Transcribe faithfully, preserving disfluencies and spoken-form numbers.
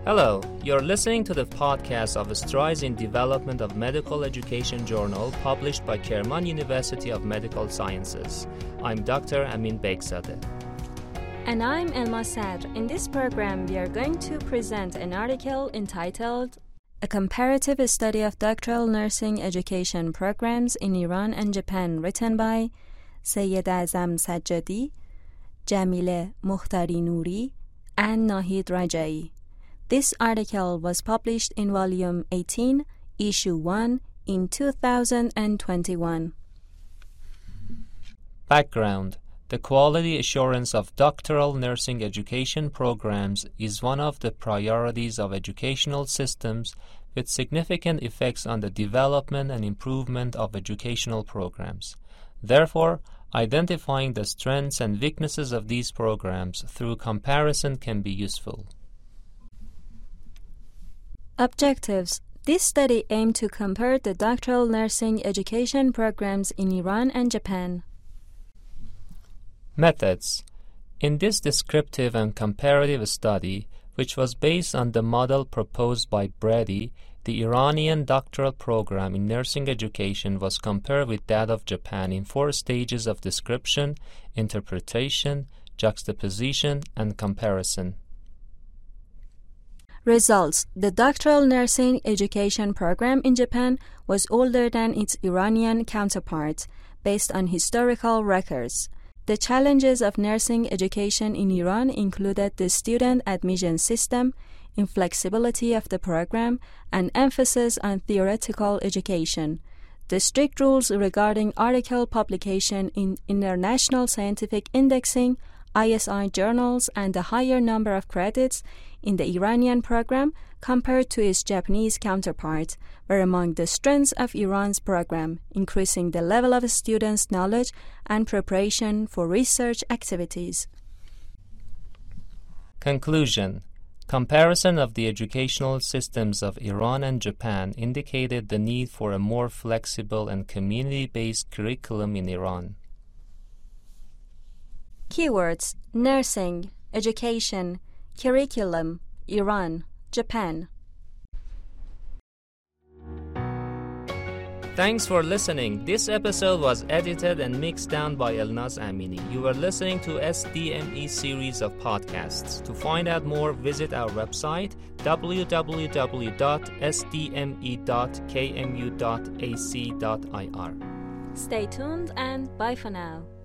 Hello, you're listening to the podcast of Strides in Development of Medical Education Journal published by Kerman University of Medical Sciences. I'm Doctor Amin Begzadeh. And I'm Elma Sadr. In this program, we are going to present an article entitled A Comparative Study of Doctoral Nursing Education Programs in Iran and Japan, written by Sayyed Azam Sajjadi, Jamile Mukhtari Nouri, and Nahid Rajai. This article was published in Volume eighteen, Issue one, in two thousand twenty-one. Background: The quality assurance of doctoral nursing education programs is one of the priorities of educational systems with significant effects on the development and improvement of educational programs. Therefore, identifying the strengths and weaknesses of these programs through comparison can be useful. Objectives: This study aimed to compare the doctoral nursing education programs in Iran and Japan. Methods: In this descriptive and comparative study, which was based on the model proposed by Brady, the Iranian doctoral program in nursing education was compared with that of Japan in four stages of description, interpretation, juxtaposition, and comparison. Results: The doctoral nursing education program in Japan was older than its Iranian counterpart, based on historical records. The challenges of nursing education in Iran included the student admission system, inflexibility of the program, and emphasis on theoretical education. The strict rules regarding article publication in international scientific indexing, I S I journals, and the higher number of credits in the Iranian program compared to its Japanese counterpart were among the strengths of Iran's program, increasing the level of students' knowledge and preparation for research activities. Conclusion: Comparison of the educational systems of Iran and Japan indicated the need for a more flexible and community-based curriculum in Iran. Keywords: nursing, education, curriculum, Iran, Japan. Thanks for listening. This episode was edited and mixed down by Elnaz Amini. You were listening to S D M E series of podcasts. To find out more, visit our website w w w dot s d m e dot k m u dot a c dot i r. Stay tuned and bye for now.